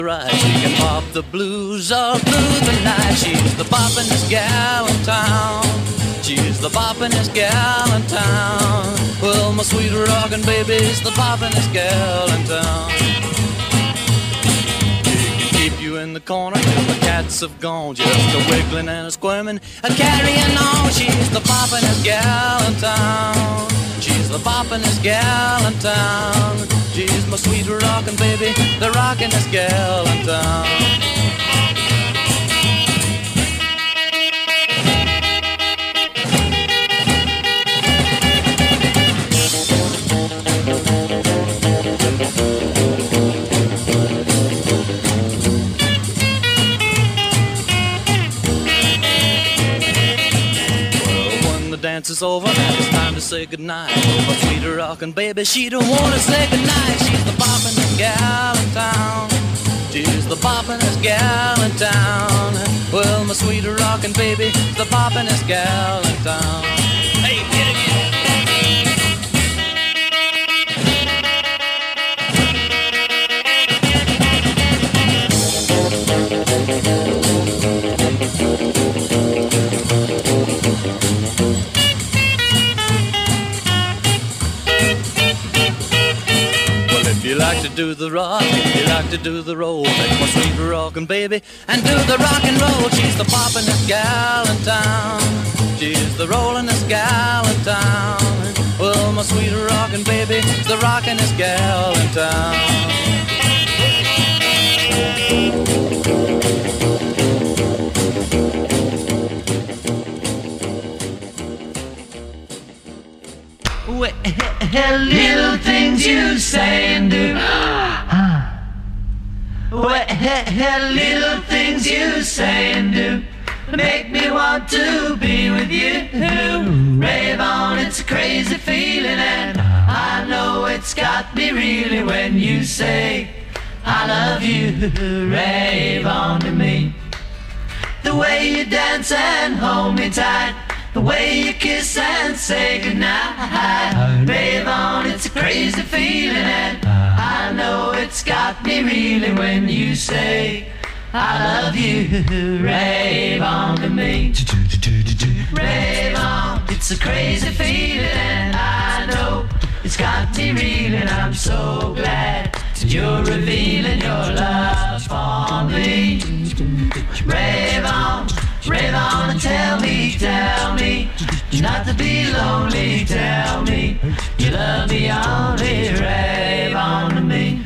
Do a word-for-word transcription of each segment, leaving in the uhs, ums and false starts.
Right, she can pop the blues all through the night. She's the boppin'est gal in town. She's the boppin'est gal in town. Well, my sweet rockin' baby's the boppin'est gal in town. She can keep you in the corner till the cats have gone, just a wiggling and a squirming, a carrying on. She's the boppin'est gal in town. She's the boppin'est gal in town. She's my sweet rockin' baby, the rockin'est gal in town. Dance is over, now it's time to say goodnight. But sweet rockin' baby, she don't wanna say goodnight. She's the boppin'est gal in town. She's the boppin'est gal in town. Well, my sweet rockin' baby, the boppin'est gal in town. Hey, get it, get it. If you like to do the rock, if you like to do the roll, take my sweet rockin' baby and do the rock and roll. She's the poppin'est gal in town. She's the rolling'est gal in town. Well, my sweet rockin' baby is the rockin'est gal in town. Well, little things you say and do. Well, little things you say and do make me want to be with you. Rave on, it's a crazy feeling, and I know it's got me really when you say I love you. Rave on to me. The way you dance and hold me tight, the way you kiss and say goodnight. Rave on, it's a crazy feeling, and I know it's got me really when you say I love you. Rave on to me. Rave on, it's a crazy feeling, and I know it's got me reeling. I'm so glad that you're revealing your love for me. Rave on, rave on and tell me, tell me not to be lonely. Tell me you love me only. Rave on to me.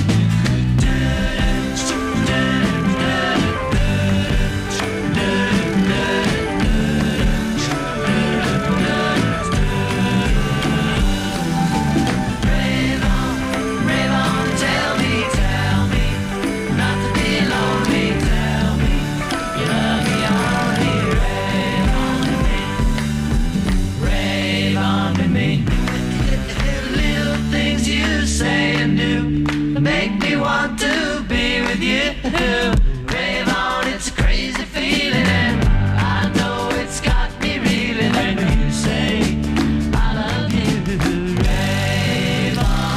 Make me want to be with you. Rave on, it's a crazy feeling, and I know it's got me reeling when you say I love you. Rave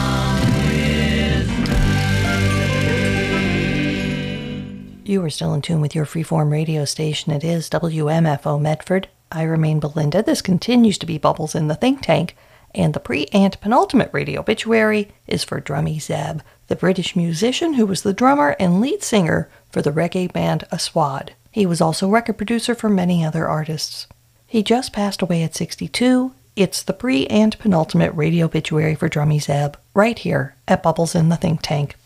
on with me. You are still in tune with your freeform radio station. It is W M F O Medford. I remain Belinda. This continues to be Bubbles in the Think Tank. And the pre-and penultimate radio obituary is for Drummy Zeb, the British musician who was the drummer and lead singer for the reggae band Aswad. He was also record producer for many other artists. He just passed away at sixty-two. It's the pre- and penultimate radio obituary for Drummy Zeb, right here at Bubbles in the Think Tank.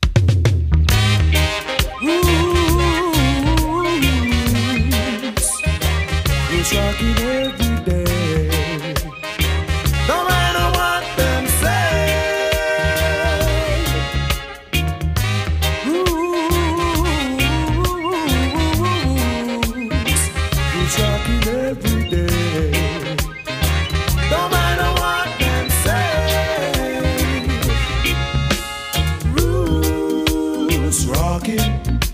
It's rocking every day. No matter what them say. Roots, it's rocking every day. No matter what them say. Roots rocking.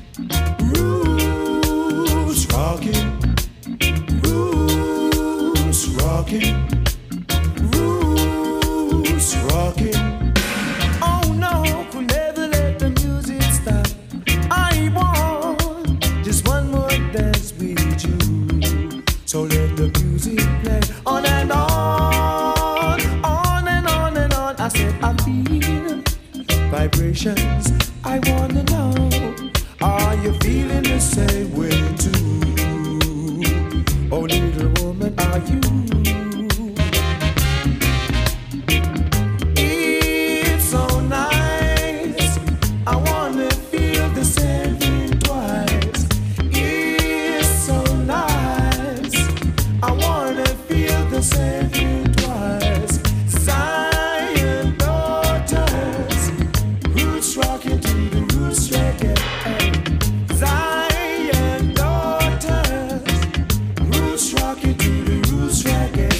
Roots rocking. Roots rocking. Roots rocking. Oh no, we'll never let the music stop. vibrations. I wanna know, are you feeling the same way too? Oh, little woman, are you? It's so nice. I wanna feel the same thing twice. It's so nice. I wanna feel the same thing twice. Zion daughters, roots rocking to the roots reggae. Zion daughters, roots rocking to the roots reggae.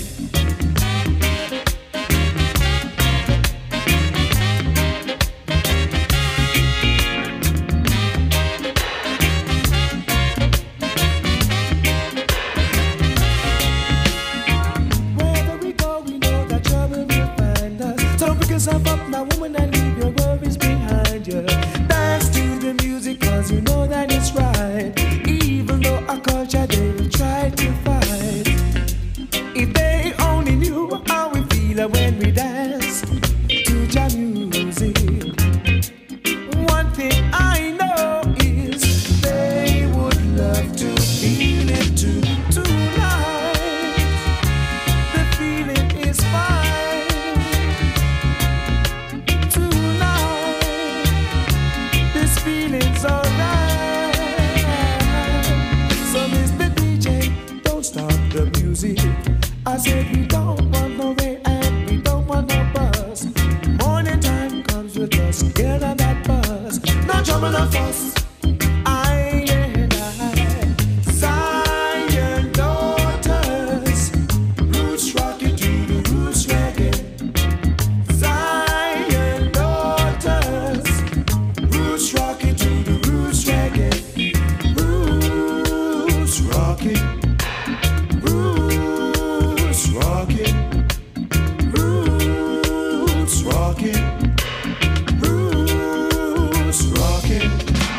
Wherever we go, we know that trouble will find us. So don't pick yourself up now, woman, and leave your worries behind you. Dance to the music, cause you know that it's right. Even though our culture they will try to fight. If they only knew how we feel when we dance to your music. One thing I know is they would love to feel it too tonight. The feeling is fine tonight. This feeling's alright. So Mister D J, don't stop the music. I said we don't want no rain and we don't want no buzz. Morning time comes with us, get on that bus. No trouble, no fuss. I and I, Zion daughters, roots rocking to the roots reggae. Zion daughters, roots rocking to the roots reggae. Roots rocking, roots rocking, roots rocking, roots rocking.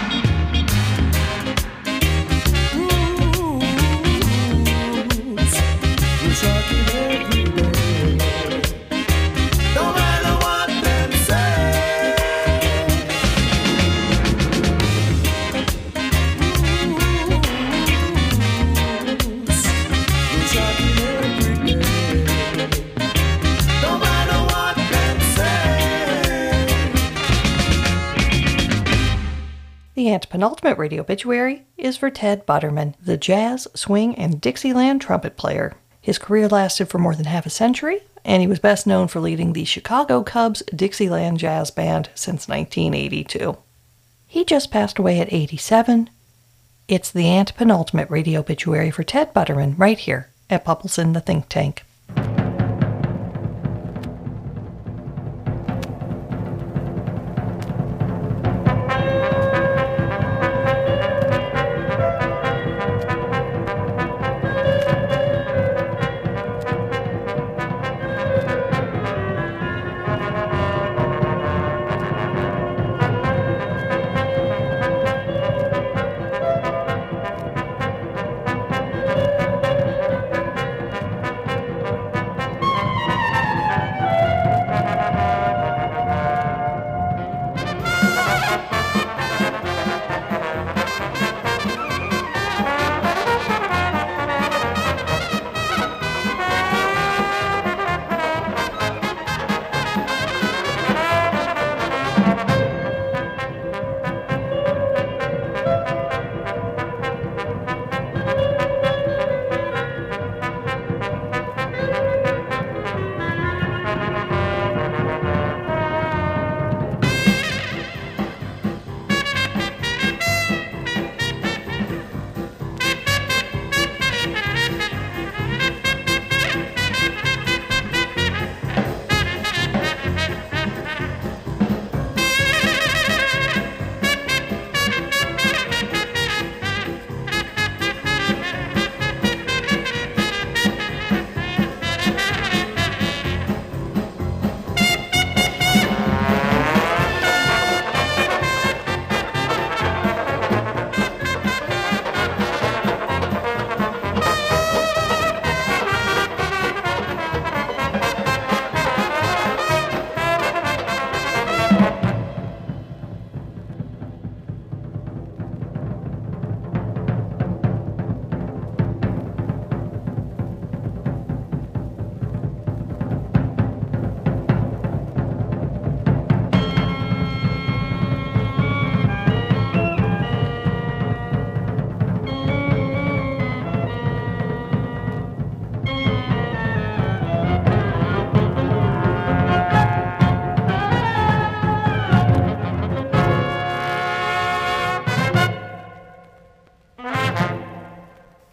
Roots, roots rocking every day. No matter what them say. Roots, roots rocking every day. No matter what them say. The antepenultimate radio obituary is for Ted Butterman, the jazz, swing, and Dixieland trumpet player. His career lasted for more than half a century, and he was best known for leading the Chicago Cubs Dixieland Jazz Band since nineteen eighty-two. He just passed away at eighty-seven. It's the antepenultimate radio obituary for Ted Butterman right here at Bubbles in the Think Tank.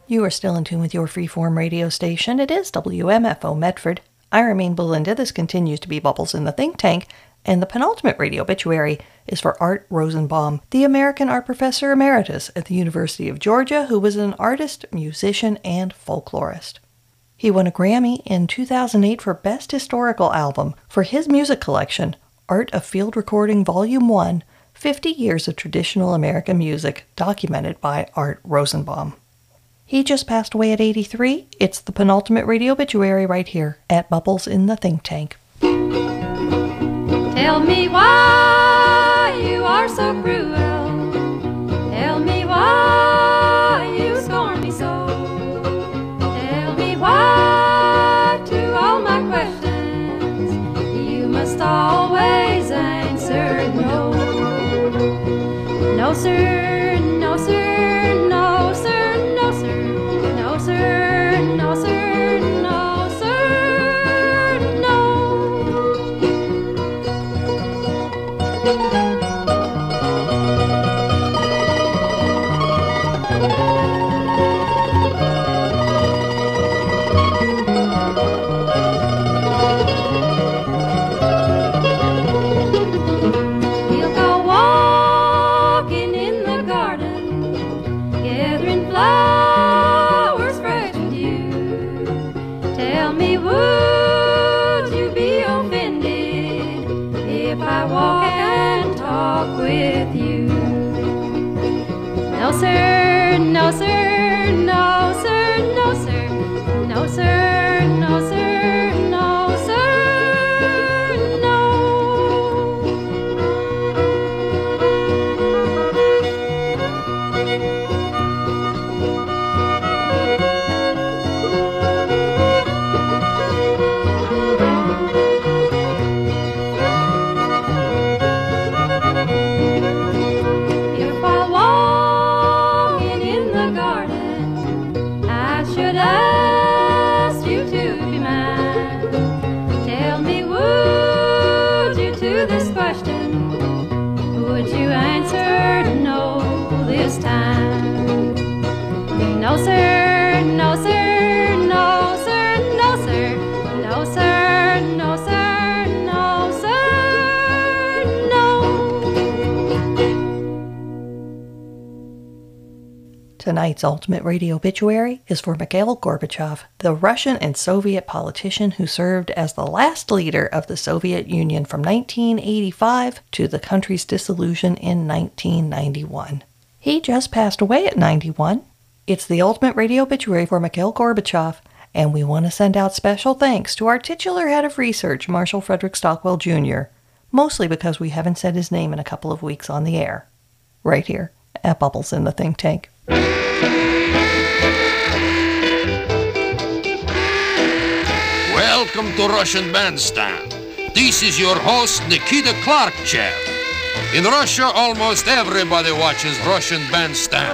You are still in tune with your freeform radio station. It is W M F O Medford. I remain Belinda. This continues to be Bubbles in the Think Tank. And the penultimate radio obituary is for Art Rosenbaum, the American art professor emeritus at the University of Georgia, who was an artist, musician, and folklorist. He won a Grammy in two thousand eight for Best Historical Album for his music collection, Art of Field Recording Volume one, fifty Years of Traditional American Music, documented by Art Rosenbaum. He just passed away at eighty-three. It's the penultimate radio obituary right here at Bubbles in the Think Tank. Tell me why you are so cruel. Tell me why you scorn me so. Tell me why to all my questions you must always answer no. No sir, no sir, no sir, no sir, no sir, no sir, no sir, no. We'll go walking in the garden, gathering flowers fresh and new. Tell me, would you be offended if I walk and talk with you? No sir, no sir, no sir, no sir, no sir, no sir, no sir, no. If while walking in the garden I should ask you to be mine, tell me, would you to this question, would you answer no this time? No sir, no sir, no sir, no sir, no sir, no sir, no sir, no. Tonight's ultimate radio obituary is for Mikhail Gorbachev, the Russian and Soviet politician who served as the last leader of the Soviet Union from nineteen eighty-five to the country's dissolution in nineteen ninety-one. He just passed away at ninety-one. It's the ultimate radio obituary for Mikhail Gorbachev, and we want to send out special thanks to our titular head of research, Marshall Frederick Stockwell Junior, mostly because we haven't said his name in a couple of weeks on the air. Right here at Bubbles in the Think Tank. Welcome to Russian Bandstand. This is your host, Nikita Klarkchev. In Russia, almost everybody watches Russian Bandstand.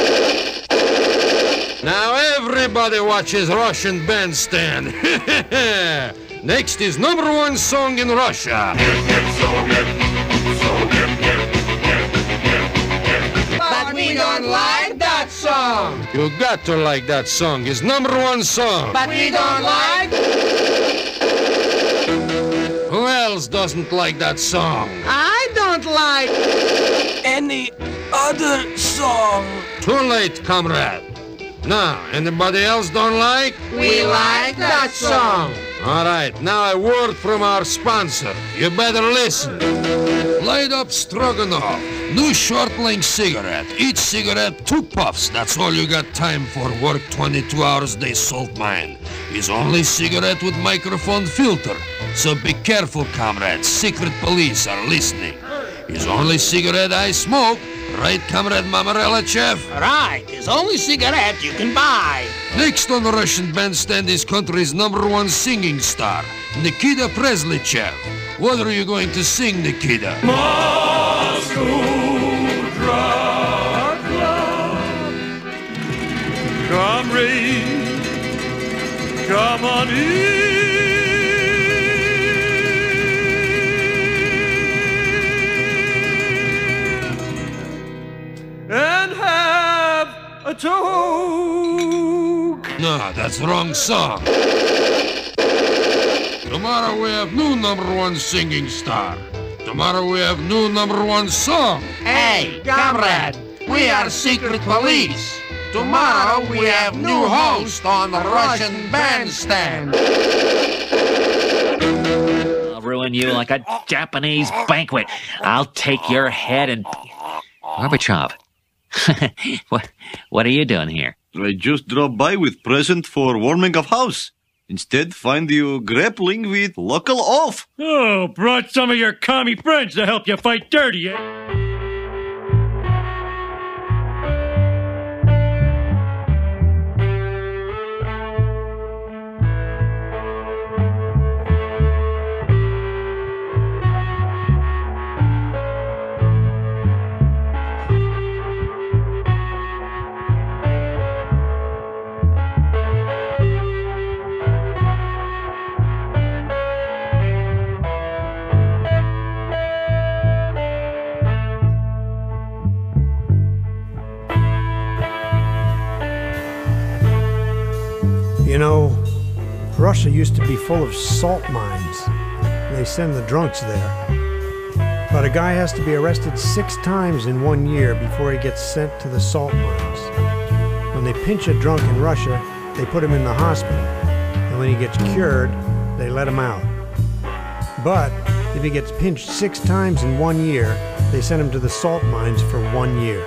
Now everybody watches Russian Bandstand. Next is number one song in Russia. But we don't like that song. You got to like that song. It's number one song. But we don't like. Who else doesn't like that song? I don't like any other song. Too late, comrade. Now, anybody else don't like? We like that song. All right, now a word from our sponsor. You better listen. Light up Stroganoff. New short-length cigarette. Each cigarette, two puffs. That's all you got time for. Work twenty-two hours a day, salt mine. His only cigarette with microphone filter. So be careful, comrades. Secret police are listening. His only cigarette I smoke. Right, Comrade Mamarelachev? Right, it's only cigarette you can buy. Next on the Russian Bandstand is country's number one singing star, Nikita Presleychev. What are you going to sing, Nikita? Moscow Drug Club. Come rain, come on in. And have A toke! No, that's the wrong song. Tomorrow we have new number one singing star. Tomorrow we have new number one song. Hey, comrade, we are secret police. Tomorrow we have new host on the Russian bandstand. I'll ruin you like a Japanese banquet. I'll take your head and... Gorbachev, what, what are you doing here? I just dropped by with present for warming of house. Instead, find you grappling with local off. Oh, brought some of your commie friends to help you fight dirty, eh? You know, Russia used to be full of salt mines. They send the drunks there. But a guy has to be arrested six times in one year before he gets sent to the salt mines. When they pinch a drunk in Russia, they put him in the hospital. And when he gets cured, they let him out. But if he gets pinched six times in one year, they send him to the salt mines for one year.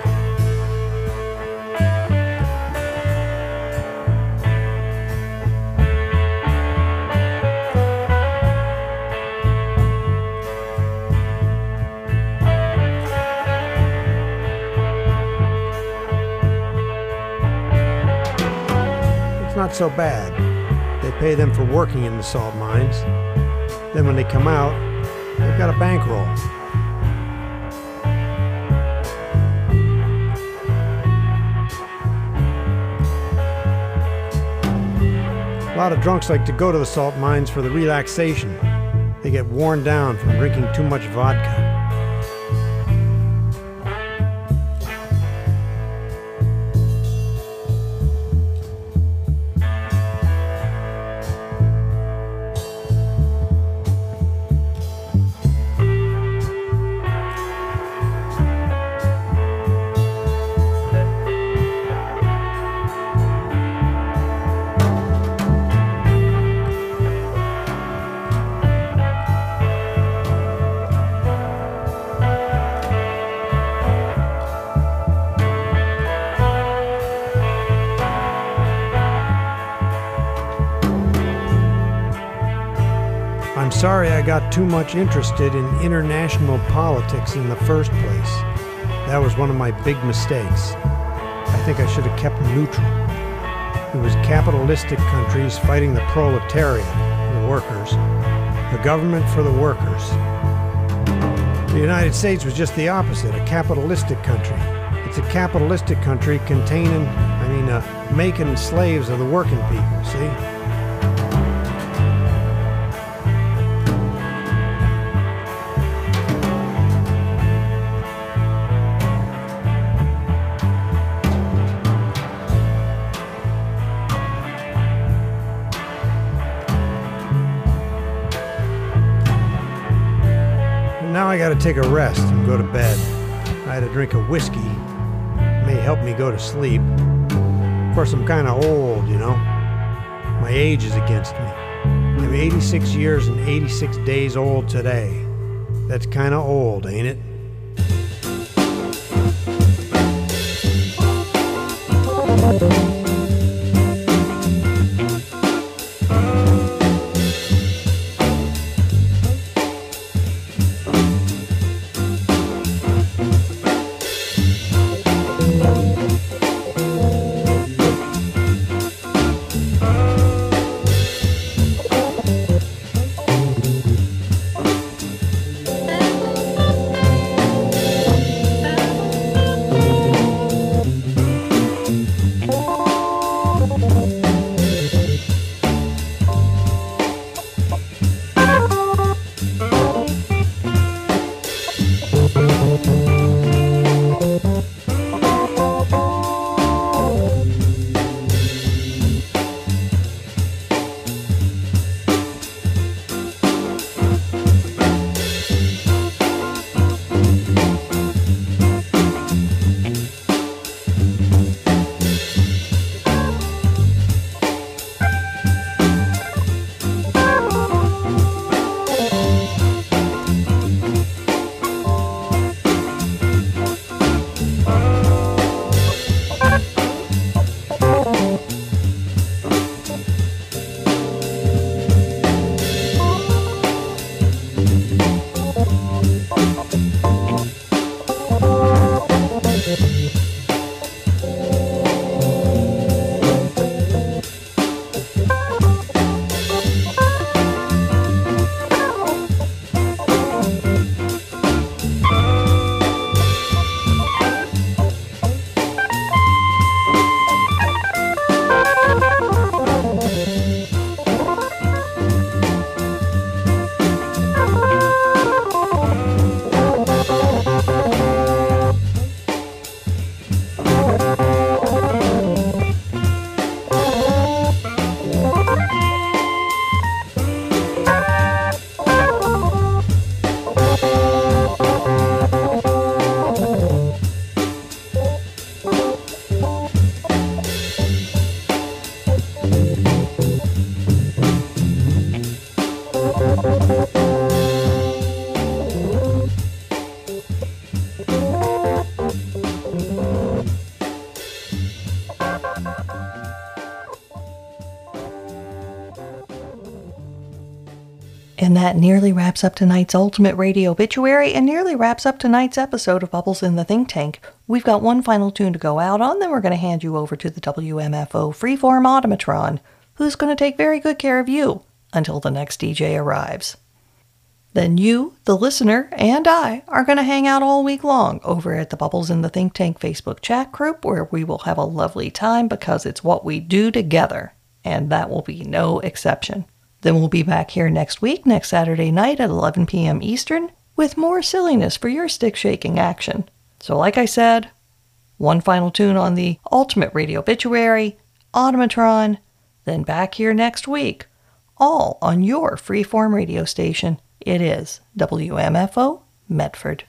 Not so bad. They pay them for working in the salt mines. Then when they come out, they've got a bankroll. A lot of drunks like to go to the salt mines for the relaxation. They get worn down from drinking too much vodka. I'm sorry I got too much interested in international politics in the first place. That was one of my big mistakes. I think I should have kept neutral. It was capitalistic countries fighting the proletariat, the workers, the government for the workers. The United States was just the opposite, a capitalistic country. It's a capitalistic country containing, I mean, uh, making slaves of the working people, see? Now I gotta take a rest and go to bed. I had a drink of whiskey. It may help me go to sleep. Of course, I'm kinda old, you know. My age is against me. I'm eighty-six years and eighty-six days old today. That's kinda old, ain't it? Oh, And that nearly wraps up tonight's Ultimate Radio Obituary and nearly wraps up tonight's episode of Bubbles in the Think Tank. We've got one final tune to go out on, then we're going to hand you over to the W M F O Freeform Automatron, who's going to take very good care of you until the next D J arrives. Then you, the listener, and I are going to hang out all week long over at the Bubbles in the Think Tank Facebook chat group, where we will have a lovely time because it's what we do together, and that will be no exception. Then we'll be back here next week, next Saturday night at eleven p.m. Eastern, with more silliness for your stick-shaking action. So like I said, one final tune on the Ultimate Radio Obituary, Automatron, then back here next week, all on your freeform radio station. It is W M F O Medford.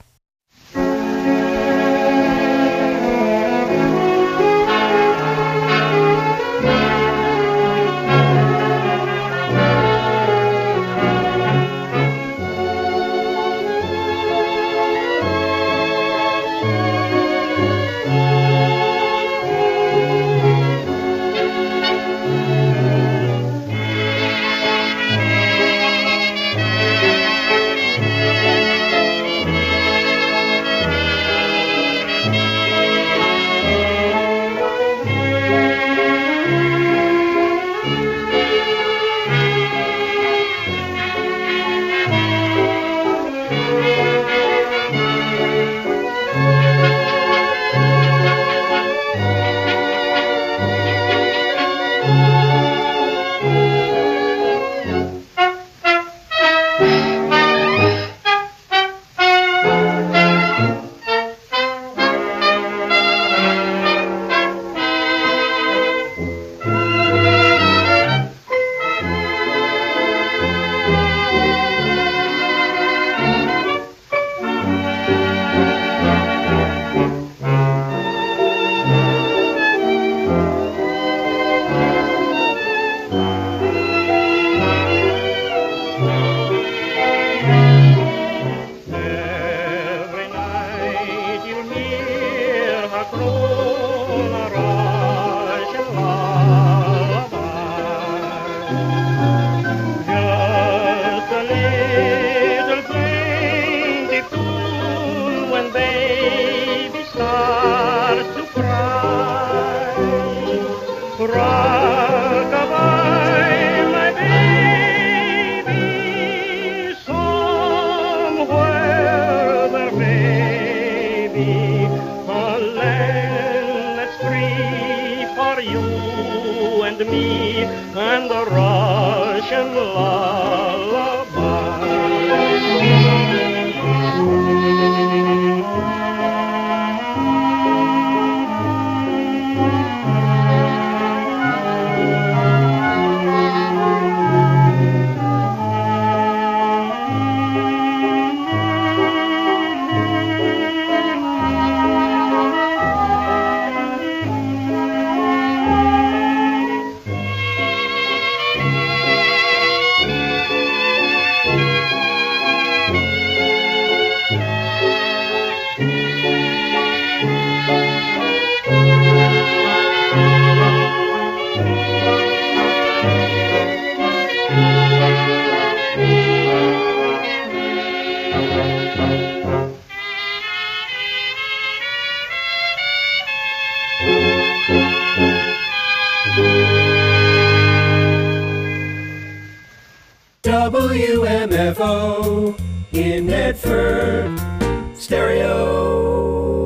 W M F O in Medford Stereo.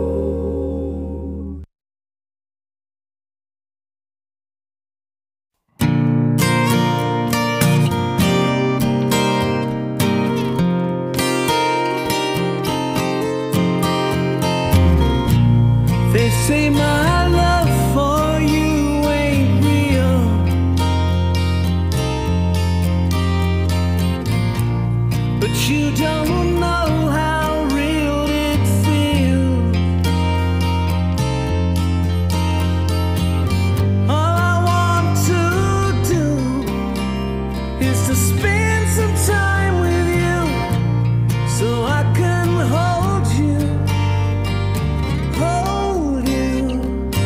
They say my love for you ain't real, but you don't know how real it feels. All I want to do is to spend some time with you, so I can hold you, hold you.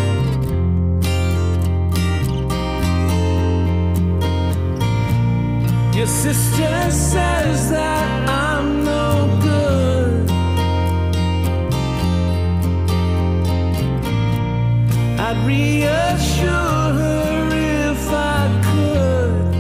Your sister says that I'm no good. I'd reassure her if I could.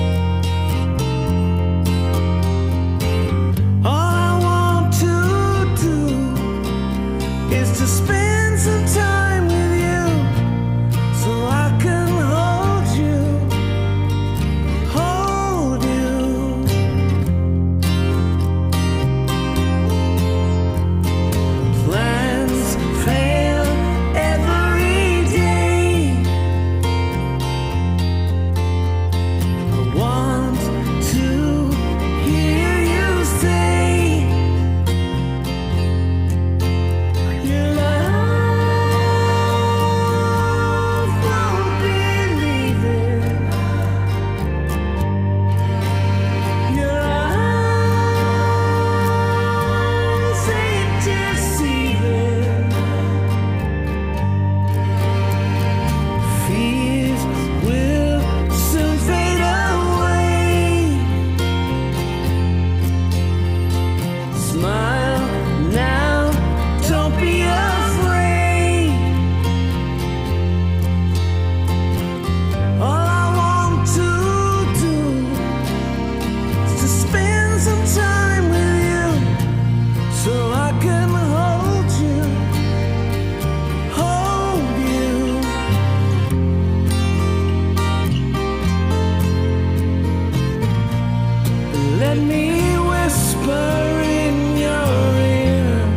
All I want to do is to spend some time with you, so I can hold you, hold you. Plans fail every day. I want to hear you say your love won't believe it. Your eyes ain't deceiving. Fears will soon fade away. Smile now, don't be afraid. All I want to do is to spend some time with you, so I can hold you, hold you. Let me whisper in your ear.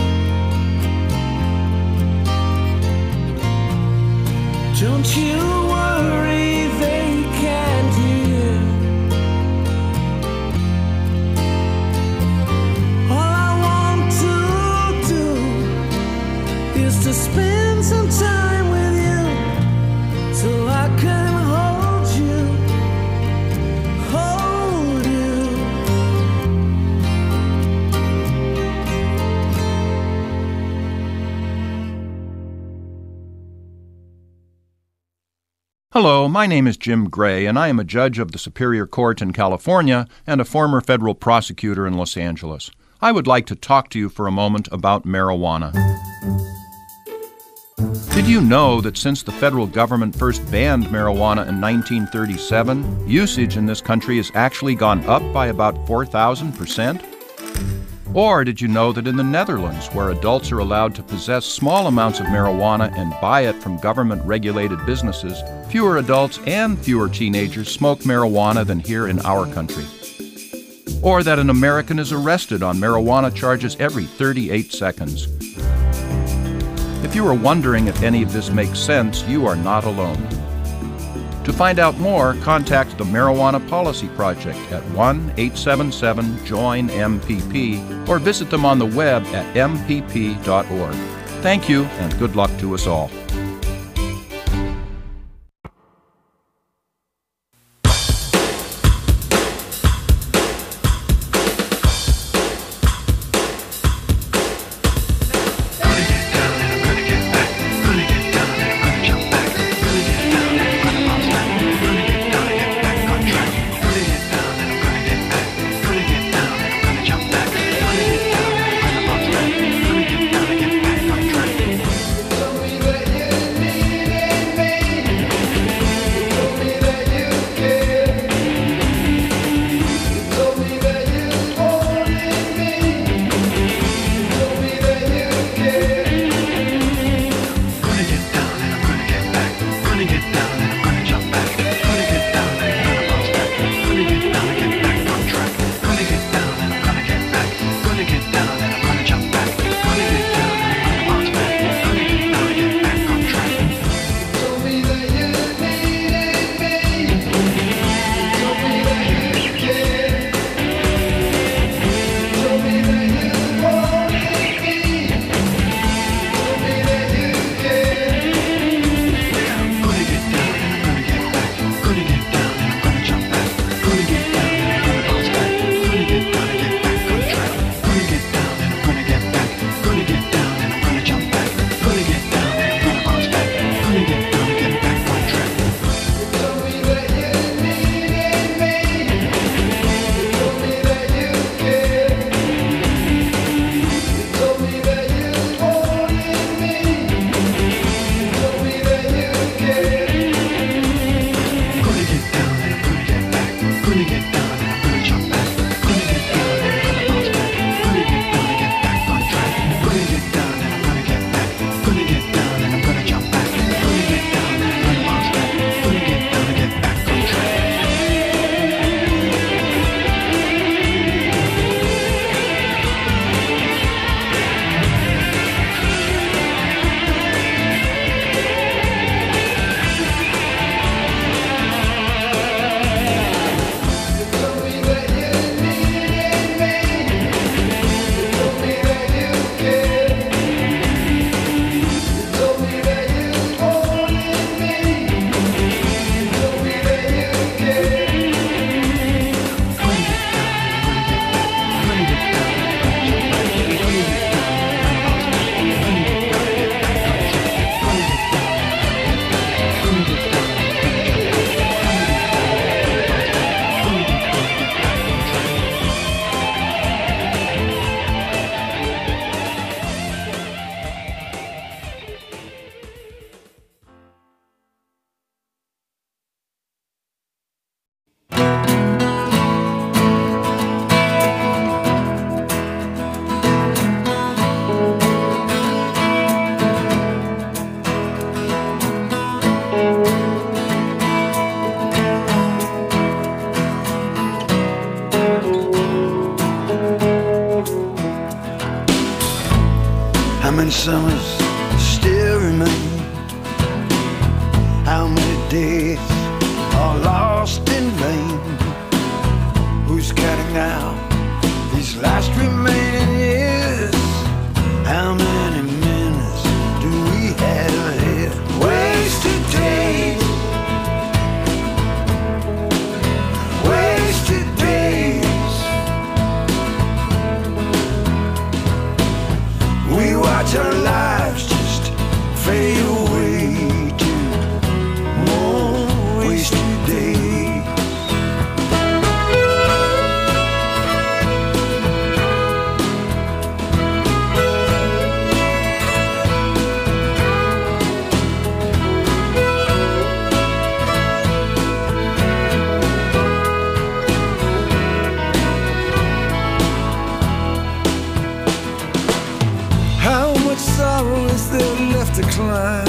Don't you worry, they can't hear. All I want to do is to spend some time with you, so I can hold you, hold you. Hello, my name is Jim Gray, and I am a judge of the Superior Court in California and a former federal prosecutor in Los Angeles. I would like to talk to you for a moment about marijuana. Did you know that since the federal government first banned marijuana in nineteen thirty-seven, usage in this country has actually gone up by about four thousand percent? Or did you know that in the Netherlands, where adults are allowed to possess small amounts of marijuana and buy it from government-regulated businesses, fewer adults and fewer teenagers smoke marijuana than here in our country? Or that an American is arrested on marijuana charges every thirty-eight seconds? If you are wondering if any of this makes sense, you are not alone. To find out more, contact the Marijuana Policy Project at one eight seven seven join M P P or visit them on the web at m p p dot org. Thank you, and good luck to us all. Ready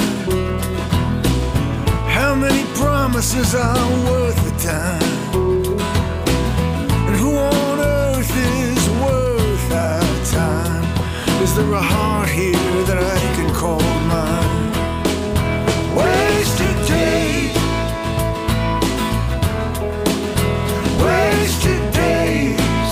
How many promises are worth the time? And who on earth is worth our time? Is there a heart here that I can call mine? Wasted days, wasted days.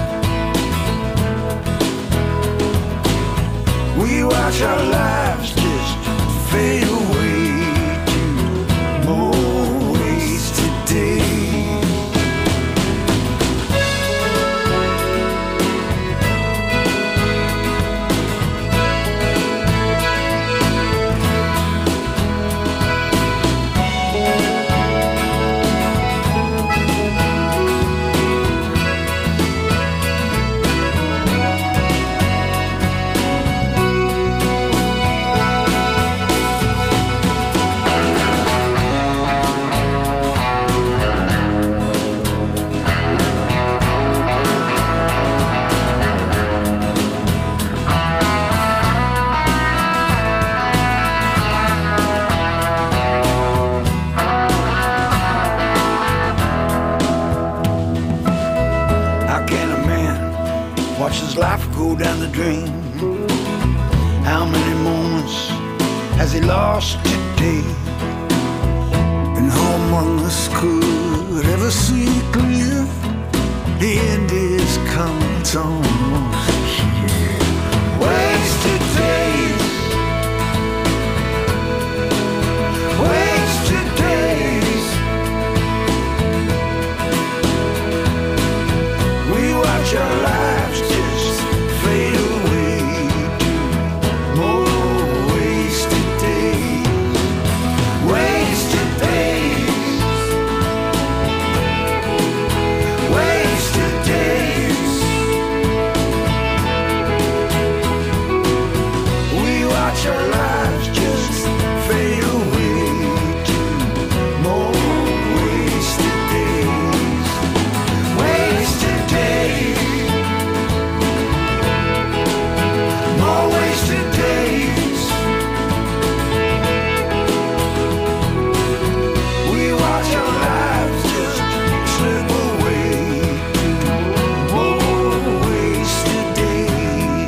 We watch our lives just fade away to more wasted days. Life go down the drain. How many moments has he lost today? And who among us could ever see clear? The end is coming, it's almost here. Wasted days, wasted days. We watch our lives just fade away to more wasted days, wasted days, wasted days. We watch our lives just fade away to more wasted days, wasted days. More wasted days. We watch our lives just slip away to more wasted days.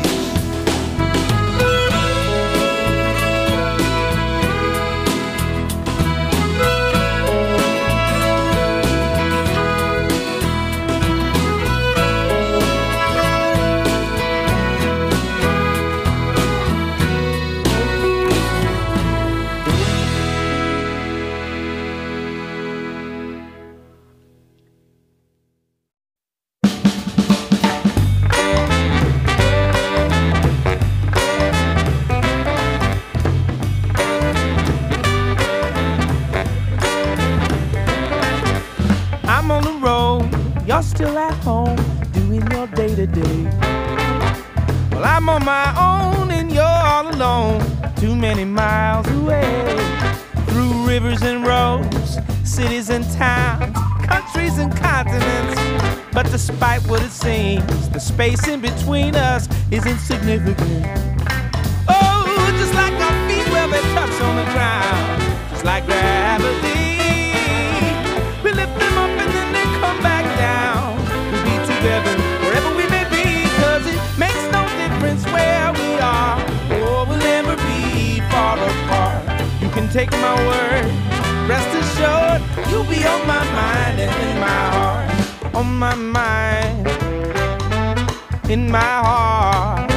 I'm on the road, you're still at home, doing your day-to-day. Well, I'm on my own and you're all alone, too many miles away. Through rivers and roads, cities and towns, countries and continents. But despite what it seems, the space in between us is insignificant. Oh, just like our feet where they touch on the ground, just like gravity. We lift them up and then they come back down. We'll be together wherever we may be, cause it makes no difference where we are. Oh, we'll never be far apart. You can take my word, rest assured, you'll be on my mind and in my heart. On my mind, in my heart.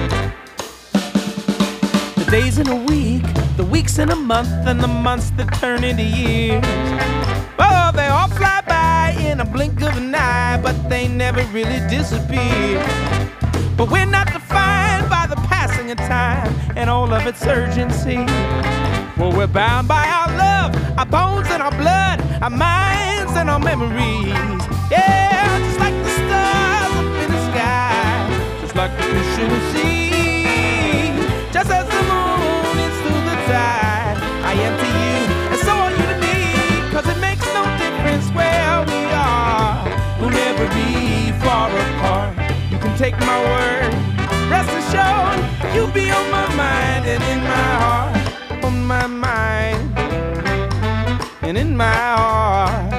The days in a week, the weeks in a month, and the months that turn into years. Oh, they all fly by in a blink of an eye, but they never really disappear. But we're not defined by the passing of time and all of its urgency. Well, we're bound by our love, our bones and our blood, our minds and our memories. Yeah, just like the stars up in the sky, just like the fish in the sea. Just as the moon is through the tide, I am to you, and so are you to me. Cause it makes no difference where we are, we'll never be far apart. You can take my word, rest assured, you'll be on my mind and in my heart. On my mind and in my heart.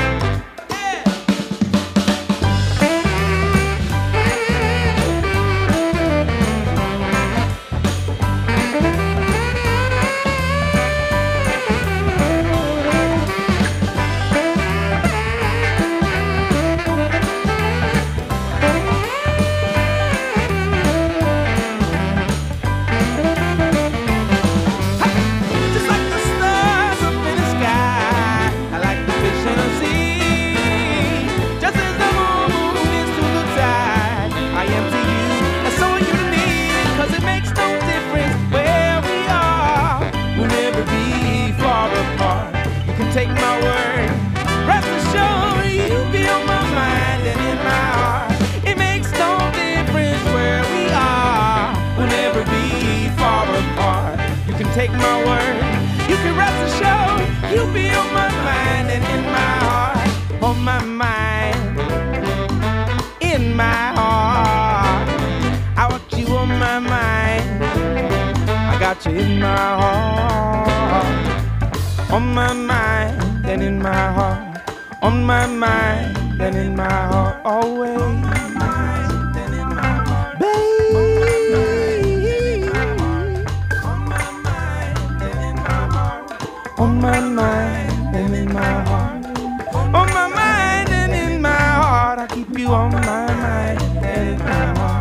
Take my word, rest assured you'll be on my mind and in my heart. It makes no difference where we are, we'll never be far apart. You can take my word, you can rest assured you'll be on my mind and in my heart. On my mind, in my heart. I want you on my mind, I got you in my heart. On my mind and in my heart, on my mind and in my heart, always. On my mind and in my heart, baby. On my mind and in my heart, on my mind and in my heart, on my mind and in my heart. I keep you on my mind and in my heart.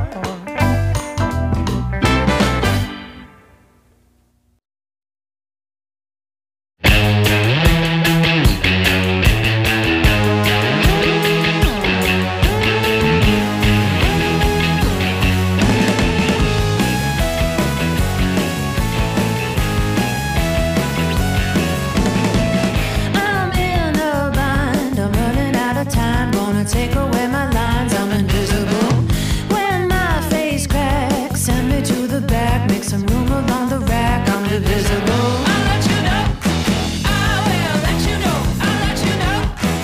Take away my lines, I'm invisible. When my face cracks, send me to the back. Make some room along the rack, I'm divisible. I'll let you know, I will let you know, I'll let you know.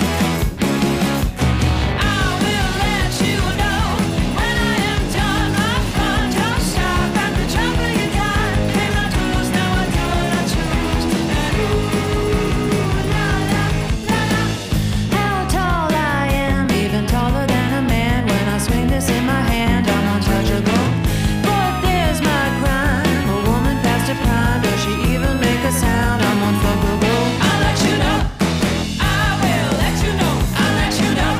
I will let you know. When I am done, my fun, don't stop at the drop of your gun. Pay my dues, now I do what I choose. And ooh, la la, la la. How tall I am, even taller than a man. When I swing this in my hand, I'm untouchable. But there's my crime, a woman past her prime. Does she even make a sound? I'm unfuckable. I'll let you know, I will let you know, I'll let you know.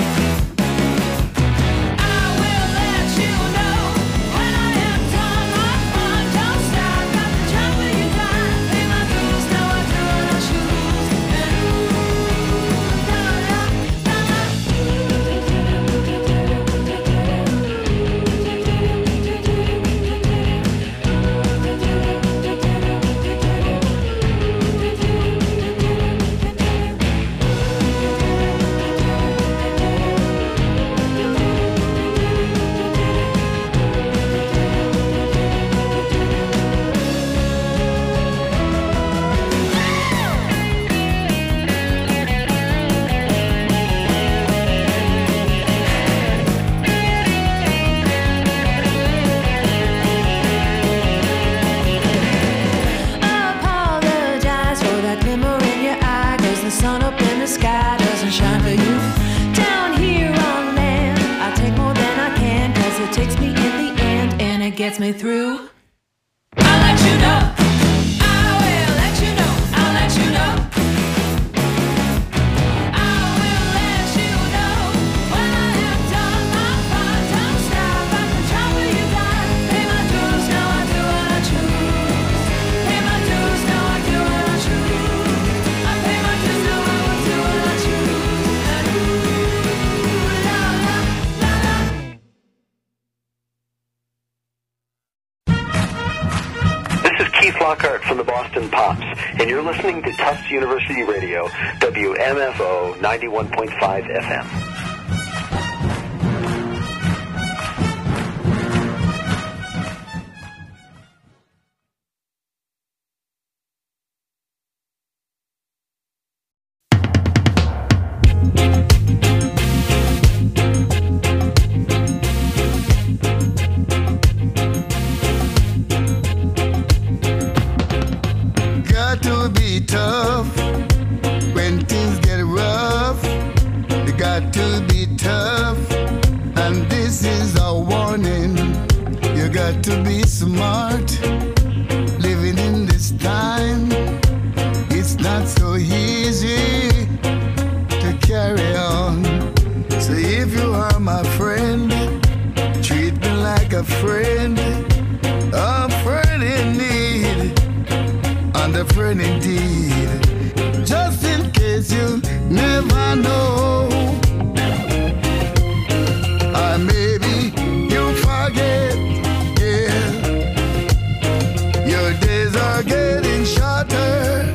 I will let you know. When I am done, my fun don't stop at the drop of your gun. Pay my dues, now I do what I choose. And ooh, la la, la la. Apologize for that glimmer in your eye, 'cause the sun up in the sky doesn't shine for you. Down here on land, I take more than I can, 'cause it takes me in the end and it gets me through. I'll let you know, I will let you know, I'll let you know. I will let you know. When I am done, my fun don't stop at the drop of your gun. Pay my dues, now I do what I choose. Pay my dues, now I do what I choose. I pay my dues, now I will do what I choose. And ooh, la la, la la. This is Keith Lockhart from the Boston Pops, and you're listening to Tufts University Radio, W M F O ninety-one point five F M. got to be tough when things get rough. You got to be tough, and this is a warning. You got to be smart. Living in this time, it's not so easy to carry on. So if you are my friend, treat me like a friend, a friend in need, and a friend indeed. Just in case you never know, or maybe you forget, yeah. Your days are getting shorter.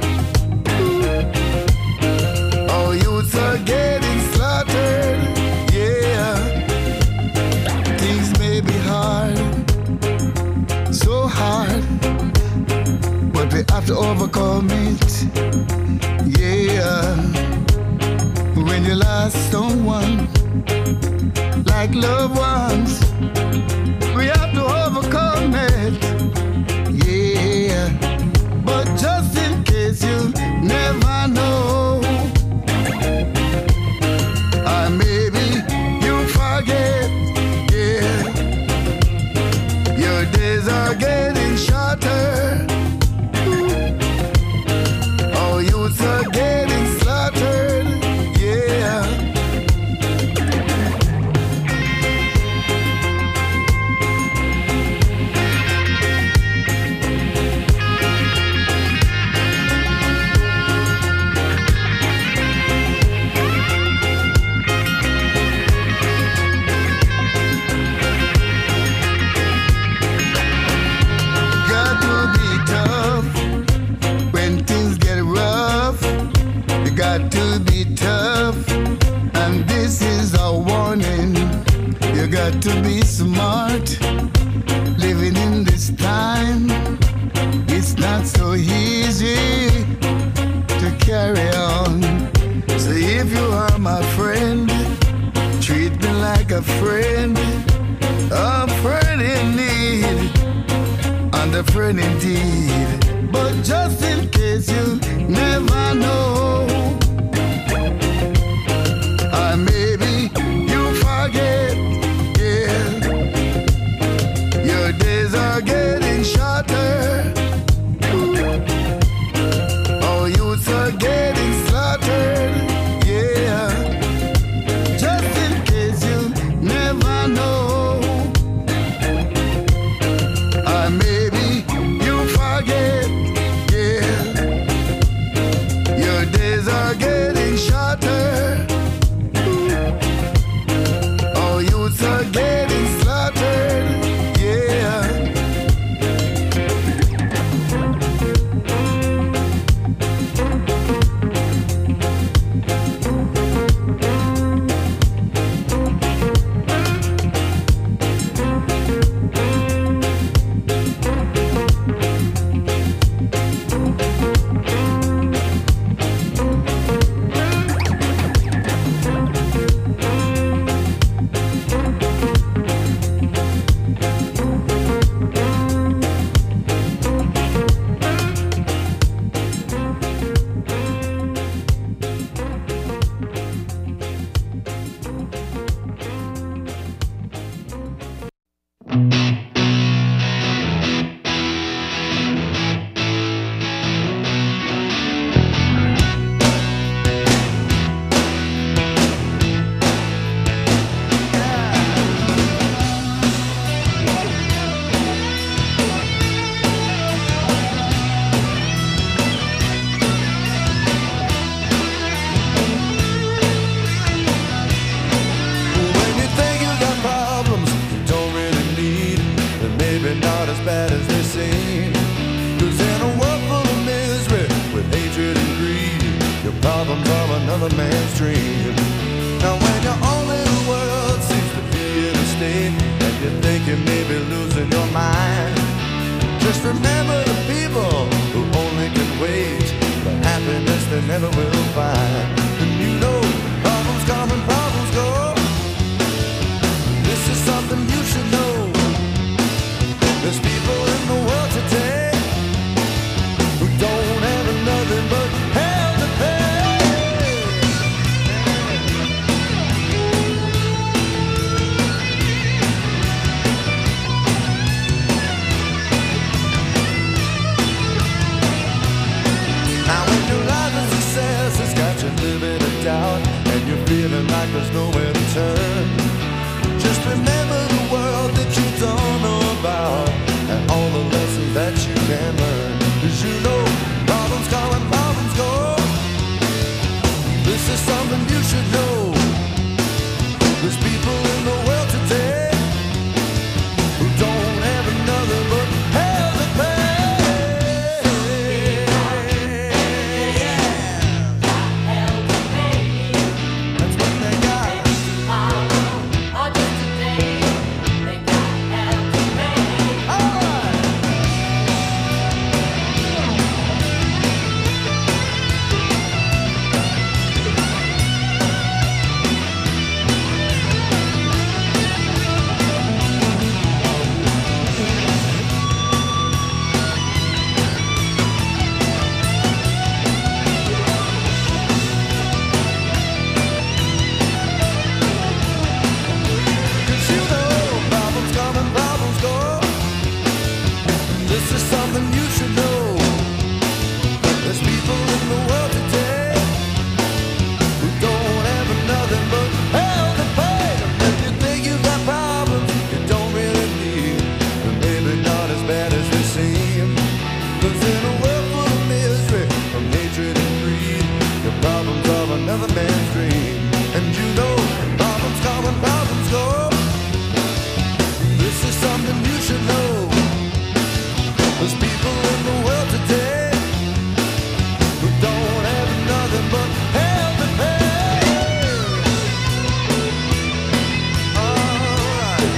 Oh, youths are getting slaughtered, yeah. Things may be hard, so hard, but we have to overcome it, yeah. When you lost someone, like loved ones, we have to overcome it, yeah. But just in case you never know, or maybe you forget, yeah. Your days are getting shorter. Oh, youths are getting slaughtered, yeah. Got to be tough when things get rough. You got to be tough, and this is a warning. You got to be smart. Living in this time, it's not so easy to carry on. So if you are my friend, treat me like a friend, a friend in need, and a friend indeed. But just in case you never know, or maybe you forget, yeah. Your days are getting shorter. Oh, youths are getting slaughtered, yeah. Just in case you never know, or maybe you forget, yeah. Your days are getting shorter. Oh, youths are getting slaughtered, yeah. another man's dream. Now when your only world seems to be in a state and you think you may be losing your mind, just remember the people who only can wait for happiness they never will find. And you know, problems come and problems go. This is something you should know. There's people in the world today who don't have Now when your life is success has got you living in doubt, and you're feeling like there's nowhere to turn, just remember the world that you don't know about, and all the lessons that you can learn. Cause you know problems come and problems go. This is something you should know. There's people in the world today who don't have another but hell to pay. That's what they got. Tomorrow or just today, they got hell to pay. All right. This is something you should know. There's people in the world today who don't have nothing but hell to pay. And if you think you've got problems you don't really need, then maybe not as bad as they seem. Cause in a world full of misery, from hatred and greed, the problems of another man's dream. And you know problems come and problems go. This is something you should know. There's people in the world today who don't have nothing but hell to pay. Alright.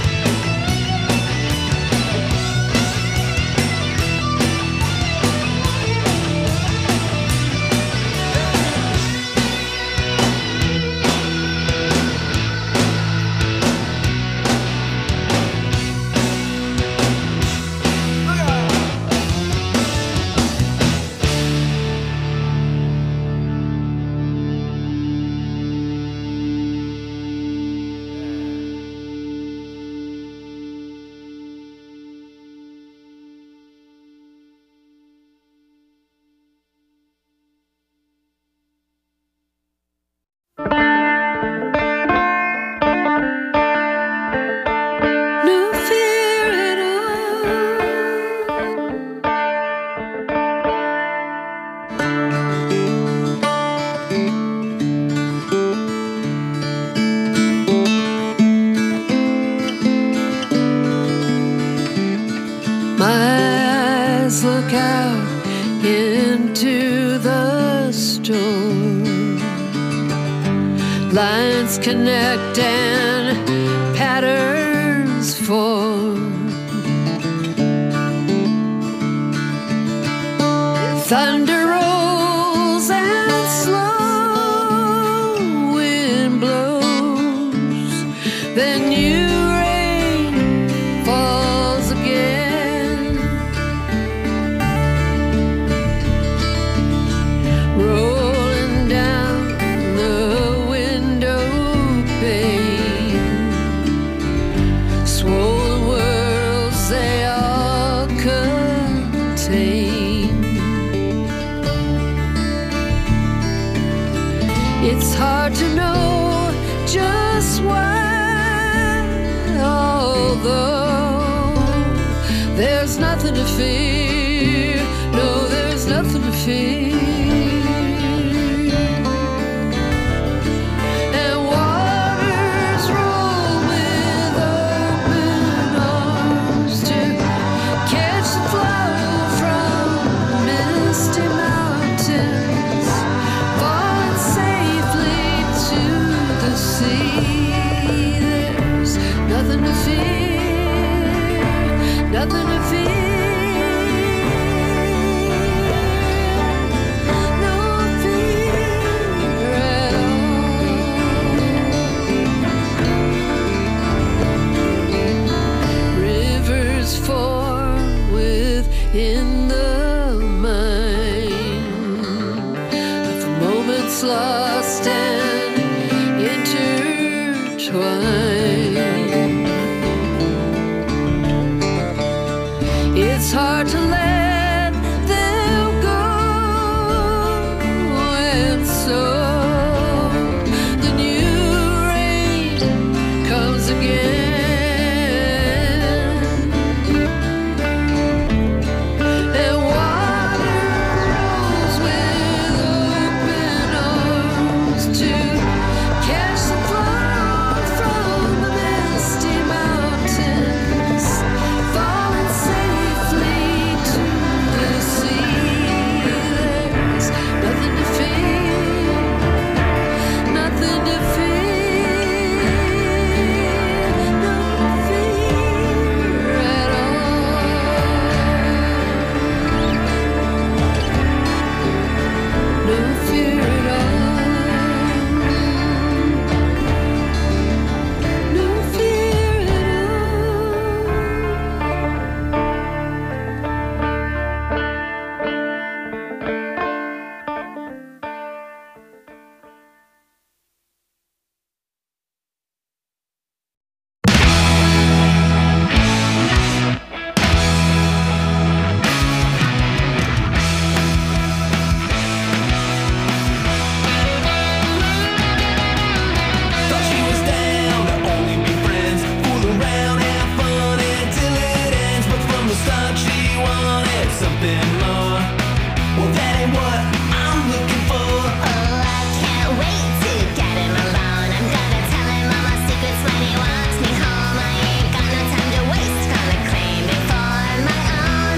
No fear at My eyes look out into the storm. Lines connect and patterns form. Thunder rolls and slow wind blows. Then new rain falls again. Rolling down the window pane. Swollen worlds they all contain. It's hard to know just why, although there's nothing to fear. No, there's nothing to fear. And waters roll with open arms to catch the flow from misty mountains, falling safely to the sea. There's nothing to fear, nothing to fear. No fear at all. Rivers form within the mind of moments lost and intertwined. It's hard to let them go. ain't what I'm looking for. Oh, I can't wait to get him alone. I'm gonna tell him all my secrets when he wants me home. I ain't got no time to waste, gonna claim before my own.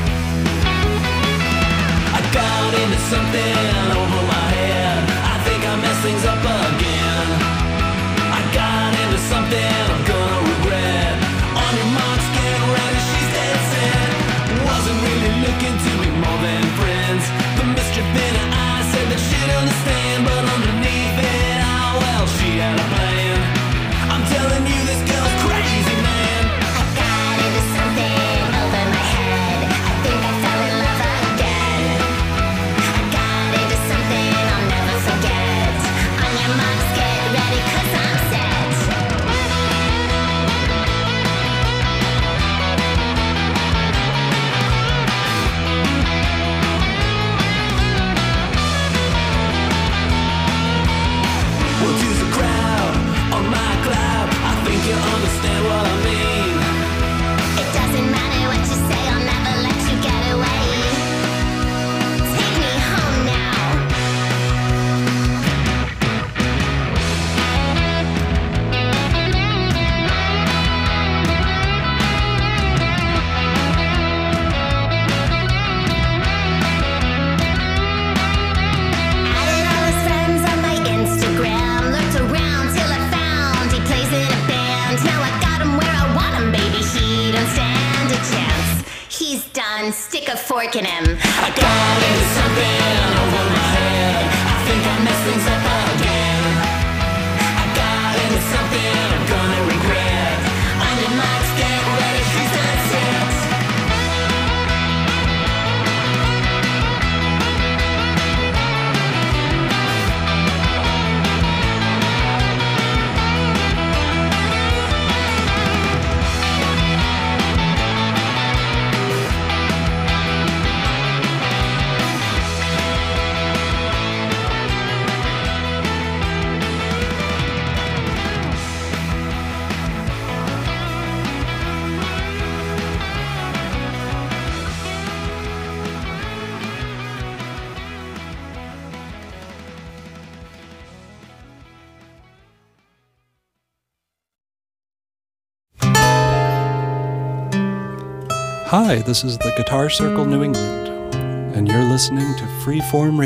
I got into something over my head. I think I messed things up again. I got into something I'm gonna regret. On your marks, get ready, she's dead set. Wasn't really looking to be more than friends. The mischief in her eyes said that she'd understand, but underneath it, ah, well, she had a plan. I'm telling you, this girl's crazy, man. I got into something over my head. I think I fell in love again. I got into something I'll never forget. On your marks, get ready, 'cause I'm set. Well, choose a crowd on my cloud. I think you understand what I mean. It doesn't matter what you say, I'll never let you get away. Take me home now. Added all his friends on my Instagram. Looked around till I found he plays in a band. Now I got him where I want him, baby. He don't stand a chance. He's done. Stick a fork in him. I got into something over my head. I think I messed things up again. I got into something I'm gonna regret. On your marks, get ready, she's not set. Hi, this is the Guitar Circle New England, and you're listening to Freeform